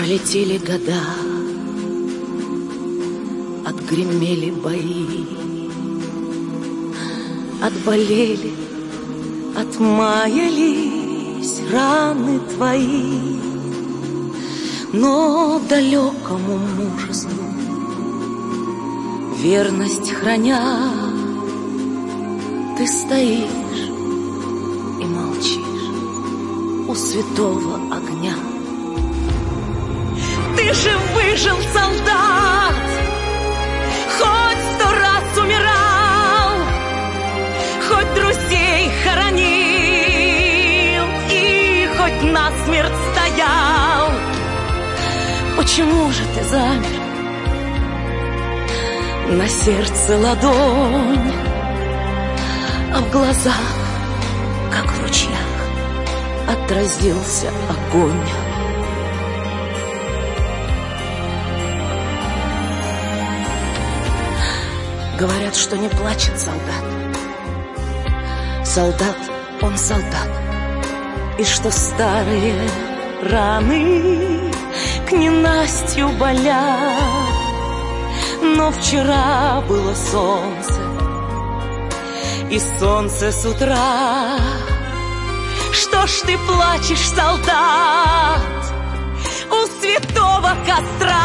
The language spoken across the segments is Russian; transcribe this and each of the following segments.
Пролетели года, отгремели бои, отболели, отмаялись раны твои, но далекому мужеству верность храня, ты стоишь и молчишь у святого огня. Ты же выжил, солдат, хоть 100 раз умирал, хоть друзей хоронил и хоть насмерть стоял. Почему же ты замер? На сердце ладонь, а в глазах, как в ручьях, отразился огонь. Говорят, что не плачет солдат. Солдат, он солдат. И что старые раны к ненастью болят. Но вчера было солнце, и солнце с утра. Что ж ты плачешь, солдат, у святого костра?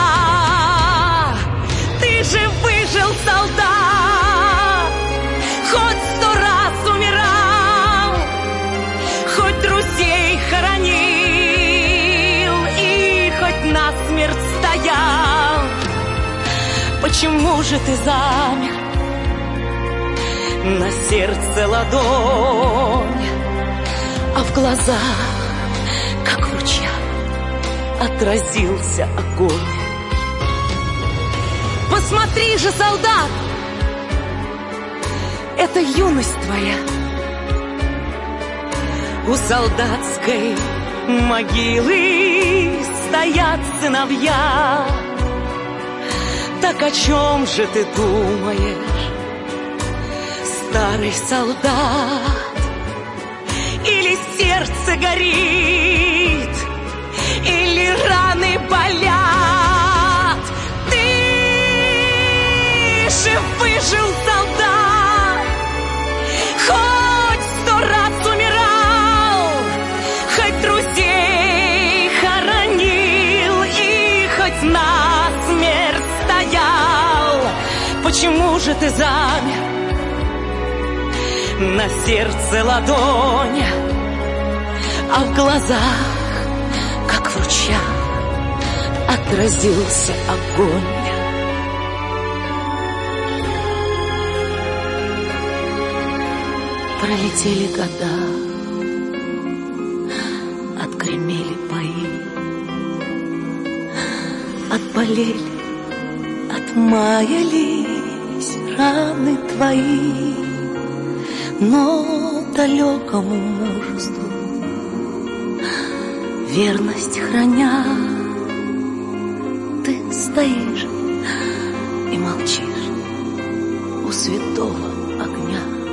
Ты же выжил, солдат, хоть 100 раз умирал, хоть друзей хоронил и хоть насмерть стоял. Почему же ты замер? На сердце ладонь, а в глазах, как в ручьях, отразился огонь. Посмотри же, солдат, это юность твоя. У солдатской могилы стоят сыновья. Так о чем же ты думаешь, старый солдат? Или сердце горит, или раны болят? Ты же выжил, солдат, хоть 100 раз умирал, хоть друзей хоронил и хоть насмерть стоял. Почему же ты замер? На сердце ладонь, а в глазах, как в ручьях, отразился огонь. Пролетели года, отгремели бои, отболели, отмаялись раны твои, но далекому мужеству верность храня, ты стоишь и молчишь у святого огня.